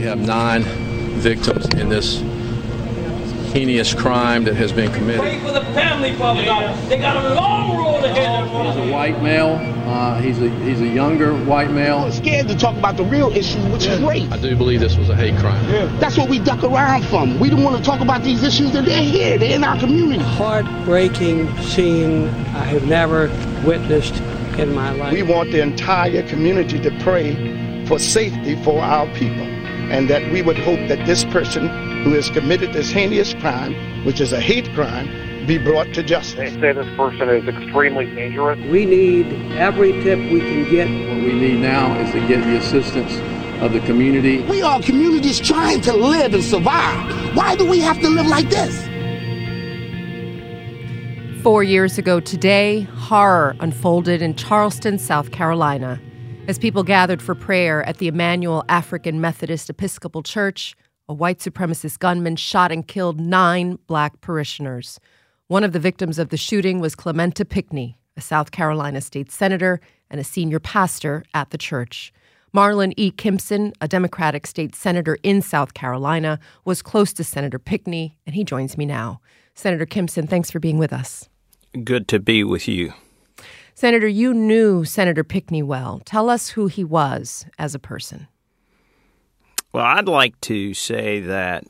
have 9 victims in this heinous crime that has been committed. Pray for the family, Father God. They got a long road ahead of them. He's a white male. He's a younger white male. I'm scared to talk about the real issue, which is rape. I do believe this was a hate crime. That's what we duck around from. We don't want to talk about these issues, and they're here. They're in our community. Heartbreaking scene I have never witnessed in my life. We want the entire community to pray for safety for our people, and that we would hope that this person who has committed this heinous crime, which is a hate crime, be brought to justice. They say this person is extremely dangerous. We need every tip we can get. What we need now is to get the assistance of the community. We are communities trying to live and survive. Why do we have to live like this? 4 years ago today, horror unfolded in Charleston, South Carolina. As people gathered for prayer at the Emmanuel African Methodist Episcopal Church, a white supremacist gunman shot and killed 9 black parishioners. One of the victims of the shooting was Clementa Pinckney, a South Carolina state senator and a senior pastor at the church. Marlon E. Kimpson, a Democratic state senator in South Carolina, was close to Senator Pinckney, and he joins me now. Senator Kimpson, thanks for being with us. Good to be with you. Senator, you knew Senator Pinckney well. Tell us who he was as a person. Well, I'd like to say that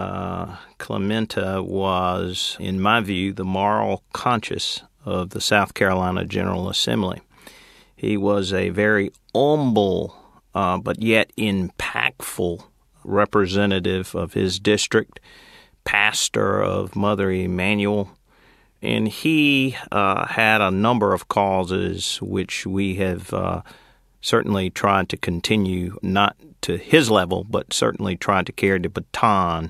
Clementa was, in my view, the moral conscience of the South Carolina General Assembly. He was a very humble but yet impactful representative of his district, pastor of Mother Emanuel, and he had a number of causes which we have certainly tried to continue, not to his level, but certainly tried to carry the baton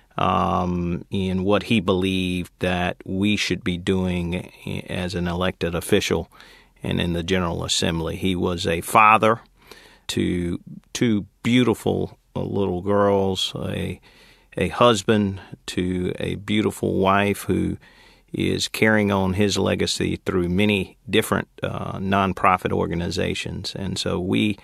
in what he believed that we should be doing as an elected official and in the General Assembly. He was a father to 2 beautiful little girls, a husband to a beautiful wife who is carrying on his legacy through many different nonprofit organizations. And so we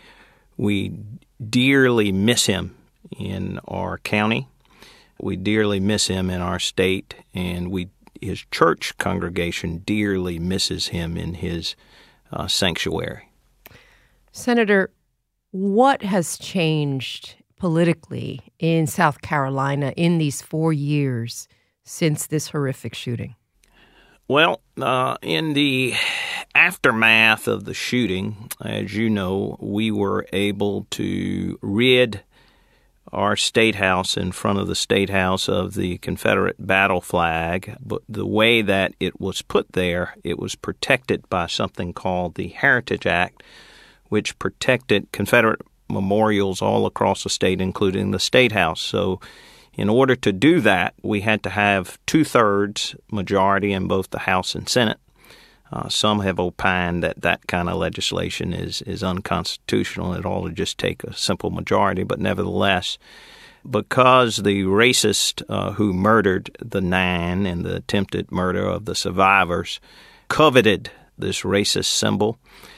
dearly miss him in our county. We dearly miss him in our state, and his church congregation dearly misses him in his sanctuary. Senator, what has changed politically in South Carolina in these 4 years since this horrific shooting? Well, in the aftermath of the shooting, as you know, we were able to rid our State House in front of the State House of the Confederate battle flag. But the way that it was put there, it was protected by something called the Heritage Act, which protected Confederate memorials all across the state, including the State House. So in order to do that, we had to have 2/3 majority in both the House and Senate. Some have opined that that kind of legislation is unconstitutional. It ought to just take a simple majority. But nevertheless, because the racist who murdered the 9 and the attempted murder of the survivors coveted this racist symbol,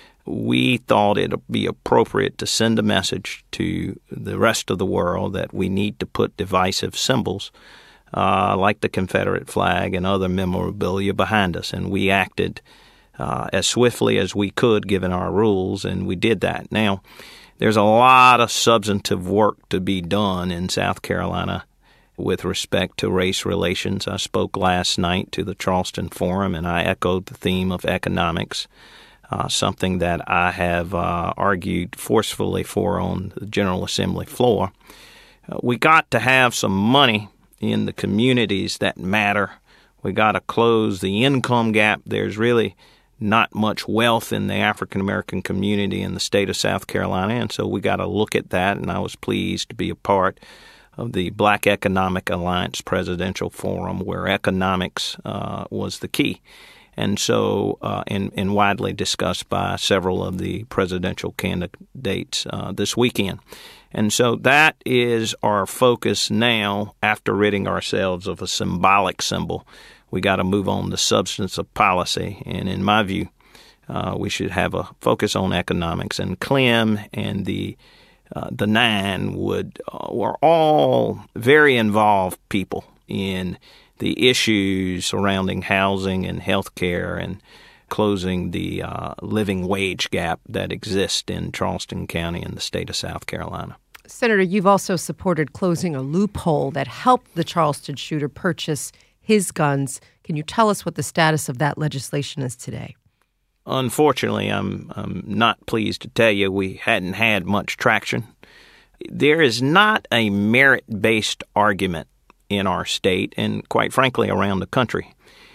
we thought it would be appropriate to send a message to the rest of the world that we need to put divisive symbols like the Confederate flag and other memorabilia behind us. And we acted as swiftly as we could given our rules, and we did that. Now, there's a lot of substantive work to be done in South Carolina with respect to race relations. I spoke last night to the Charleston Forum, and I echoed the theme of economics. Something that I have argued forcefully for on the General Assembly floor. We got to have some money in the communities that matter. We got to close the income gap. There's really not much wealth in the African-American community in the state of South Carolina, and so we got to look at that, and I was pleased to be a part of the Black Economic Alliance Presidential Forum where economics was the key. And so, and widely discussed by several of the presidential candidates this weekend. And so that is our focus now after ridding ourselves of a symbolic symbol. We got to move on to substance of policy. And in my view, we should have a focus on economics. And Clem and the the nine were all very involved people in the issues surrounding housing and health care and closing the living wage gap that exists in Charleston County in the state of South Carolina. Senator, you've also supported closing a loophole that helped the Charleston shooter purchase his guns. Can you tell us what the status of that legislation is today? Unfortunately, I'm not pleased to tell you we hadn't had much traction. There is not a merit-based argument in our state and, quite frankly, around the country.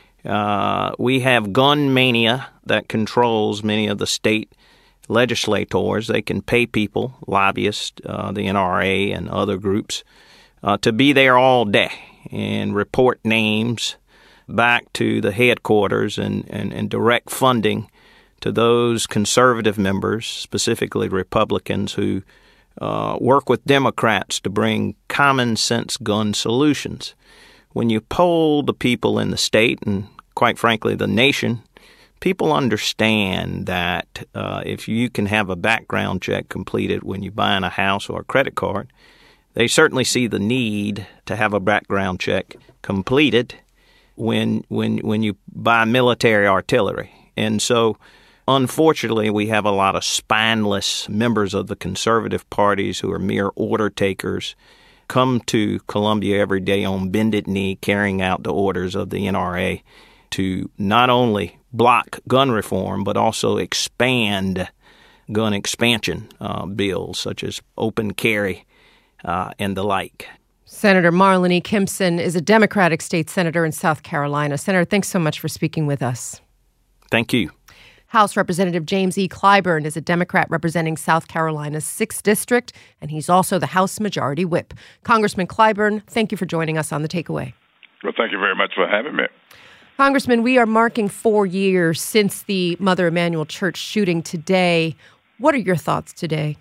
We have gun mania that controls many of the state legislators. They can pay people, lobbyists, the NRA and other groups, to be there all day and report names back to the headquarters and direct funding to those conservative members, specifically Republicans, who work with Democrats to bring common sense gun solutions. When you poll the people in the state and, quite frankly, the nation, people understand that if you can have a background check completed when you're buying a house or a credit card, they certainly see the need to have a background check completed when you buy military artillery. And so, unfortunately, we have a lot of spineless members of the conservative parties who are mere order takers, come to Columbia every day on bended knee carrying out the orders of the NRA to not only block gun reform, but also expand gun expansion bills such as open carry and the like. Senator Marlin E. Kimpson is a Democratic state senator in South Carolina. Senator, thanks so much for speaking with us. Thank you. House Representative James E. Clyburn is a Democrat representing South Carolina's 6th District, and he's also the House Majority Whip. Congressman Clyburn, thank you for joining us on The Takeaway. Well, thank you very much for having me. Congressman, we are marking 4 years since the Mother Emanuel Church shooting today. What are your thoughts today?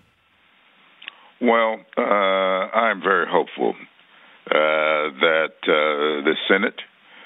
Well, I'm very hopeful that the Senate,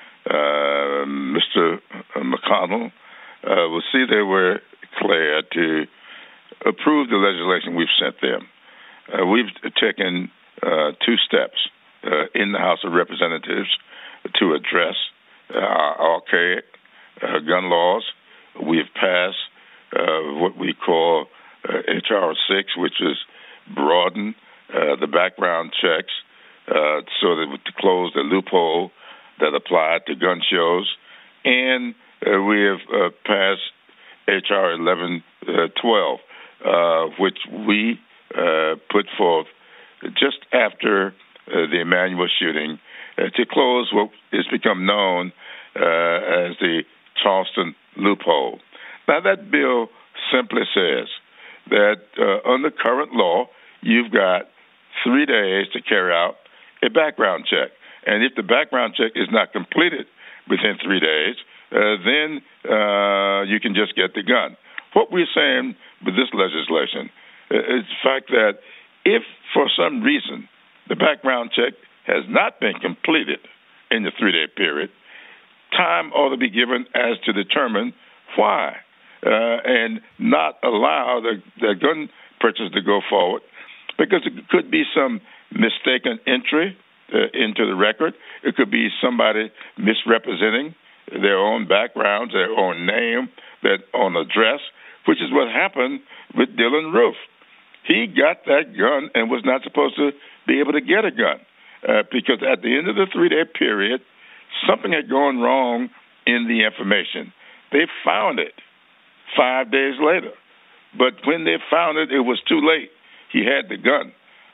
Mr. McConnell, will see they were clear to approve the legislation we've sent them. We've taken 2 steps in the House of Representatives to address our archaic gun laws. We've passed what we call H.R. 6, which is broaden the background checks so that to close the loophole that applied to gun shows. And we have passed H.R. 1112, which we put forth just after the Emanuel shooting to close what has become known as the Charleston loophole. Now, that bill simply says that under current law, you've got 3 days to carry out a background check. And if the background check is not completed within 3 days, then you can just get the gun. What we're saying with this legislation is the fact that if for some reason the background check has not been completed in the 3-day period, time ought to be given as to determine why and not allow the gun purchase to go forward, because it could be some mistaken entry into the record. It could be somebody misrepresenting their own backgrounds, their own name, their own address, which is what happened with Dylan Roof. He got that gun and was not supposed to be able to get a gun because at the end of the 3-day period, something had gone wrong in the information. They found it 5 days later. But when they found it, it was too late. He had the gun.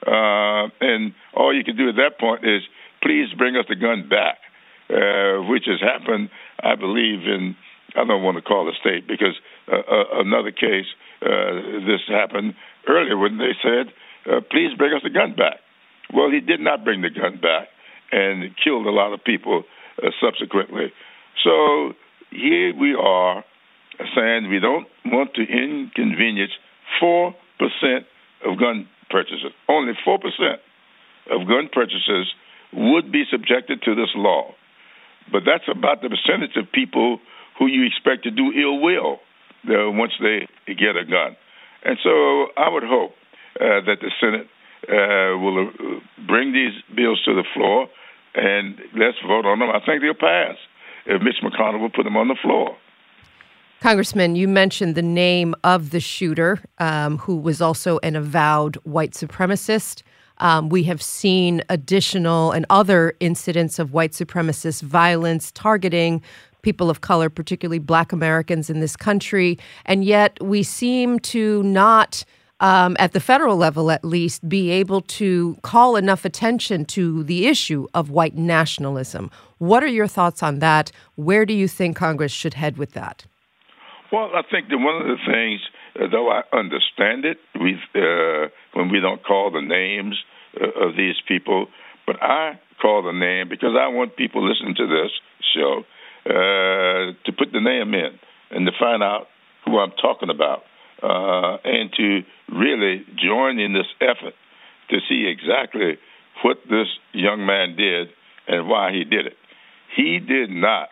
And all you can do at that point is, please bring us the gun back, which has happened, I believe, in, I don't want to call the state, because another case, this happened earlier when they said, please bring us the gun back. Well, he did not bring the gun back and killed a lot of people subsequently. So here we are saying we don't want to inconvenience 4% of gun purchases. Only 4% of gun purchases would be subjected to this law. But that's about the percentage of people who you expect to do ill will once they get a gun. And so I would hope that the Senate will bring these bills to the floor, and let's vote on them. I think they'll pass if Mitch McConnell will put them on the floor. Congressman, you mentioned the name of the shooter, who was also an avowed white supremacist. We have seen additional and other incidents of white supremacist violence targeting people of color, particularly Black Americans in this country. And yet we seem to not, at the federal level at least, be able to call enough attention to the issue of white nationalism. What are your thoughts on that? Where do you think Congress should head with that? Well, I think that one of the things, though I understand it, when we don't call the names of these people, but I call the name because I want people listening to this show to put the name in and to find out who I'm talking about and to really join in this effort to see exactly what this young man did and why he did it. He did not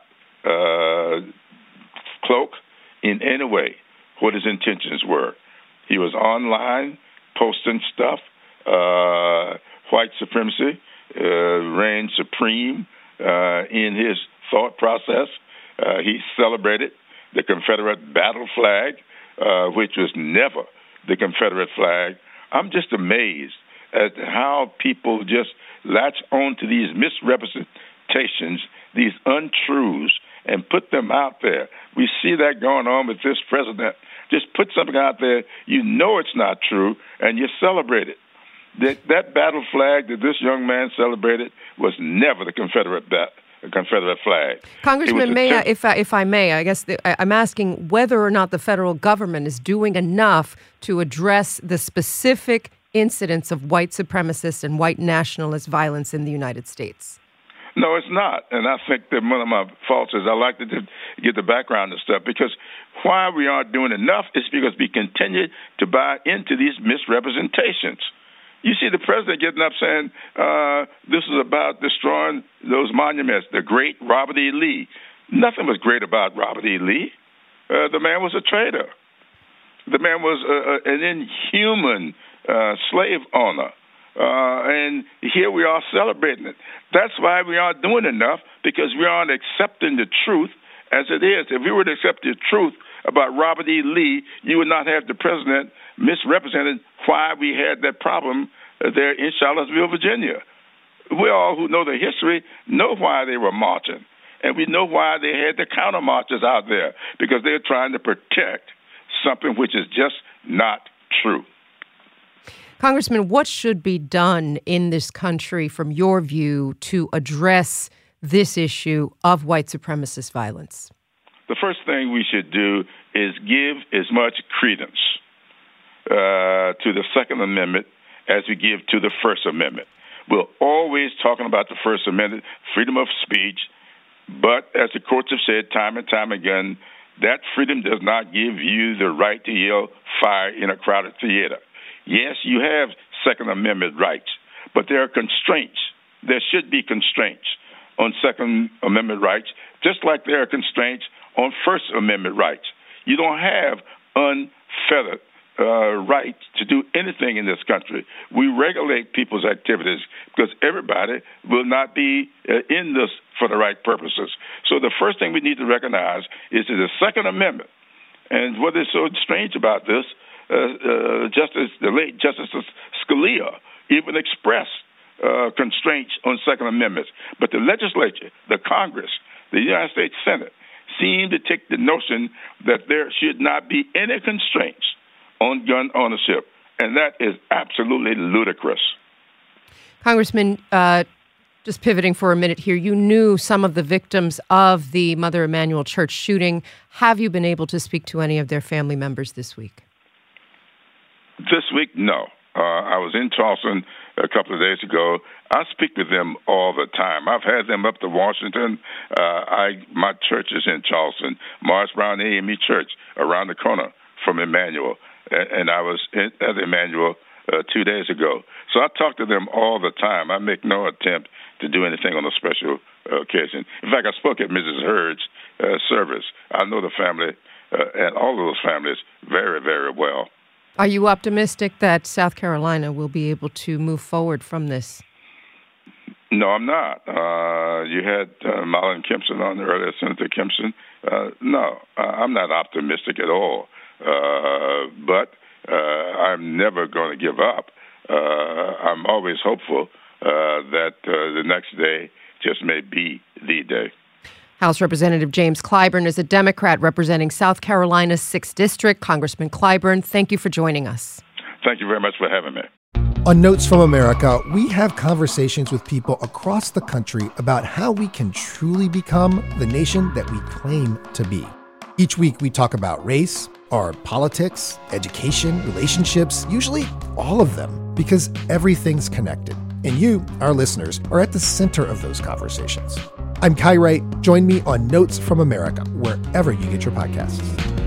cloak in any way what his intentions were. He was online posting stuff. White supremacy reigned supreme in his thought process. He celebrated the Confederate battle flag, which was never the Confederate flag. I'm just amazed at how people just latch on to these misrepresentations, these untruths, and put them out there. We see that going on with this president. Just put something out there, you know it's not true, and you celebrate it. That battle flag that this young man celebrated was never the Confederate flag. Congressman, if I may, I guess I'm asking whether or not the federal government is doing enough to address the specific incidents of white supremacist and white nationalist violence in the United States. No, it's not. And I think that one of my faults is I like to get the background and stuff, because why we aren't doing enough is because we continue to buy into these misrepresentations. You see the president getting up saying this is about destroying those monuments, the great Robert E. Lee. Nothing was great about Robert E. Lee. The man was a traitor. The man was an inhuman slave owner. And here we are celebrating it. That's why we aren't doing enough, because we aren't accepting the truth as it is. If we were to accept the truth about Robert E. Lee, you would not have the president misrepresented why we had that problem there in Charlottesville, Virginia. We all who know the history know why they were marching, and we know why they had the counter marches out there, because they're trying to protect something which is just not true. Congressman, what should be done in this country, from your view, to address this issue of white supremacist violence? The first thing we should do is give as much credence to the Second Amendment as we give to the First Amendment. We're always talking about the First Amendment, freedom of speech, but as the courts have said time and time again, that freedom does not give you the right to yell fire in a crowded theater. Yes, you have Second Amendment rights, but there are constraints. There should be constraints on Second Amendment rights, just like there are constraints on First Amendment rights. You don't have unfettered right to do anything in this country. We regulate people's activities because everybody will not be in this for the right purposes. So the first thing we need to recognize is that the Second Amendment, and what is so strange about this, the late Justice Scalia even expressed constraints on Second Amendments. But the legislature, the Congress, the United States Senate seem to take the notion that there should not be any constraints on gun ownership, and that is absolutely ludicrous. Congressman, just pivoting for a minute here, you knew some of the victims of the Mother Emanuel Church shooting. Have you been able to speak to any of their family members this week? This week, no. I was in Charleston a couple of days ago. I speak with them all the time. I've had them up to Washington. My church is in Charleston, Morris Brown AME Church, around the corner from Emanuel. And I was at Emanuel 2 days ago. So I talk to them all the time. I make no attempt to do anything on a special occasion. In fact, I spoke at Mrs. Hurd's service. I know the family and all of those families very, very well. Are you optimistic that South Carolina will be able to move forward from this? No, I'm not. You had Marlin Kempson on earlier, Senator Kempson. No, I'm not optimistic at all. But I'm never going to give up. I'm always hopeful that the next day just may be the day. House Representative James Clyburn is a Democrat representing South Carolina's 6th District. Congressman Clyburn, thank you for joining us. Thank you very much for having me. On Notes from America, we have conversations with people across the country about how we can truly become the nation that we claim to be. Each week, we talk about race, our politics, education, relationships, usually all of them, because everything's connected. And you, our listeners, are at the center of those conversations. I'm Kai Wright. Join me on Notes from America, wherever you get your podcasts.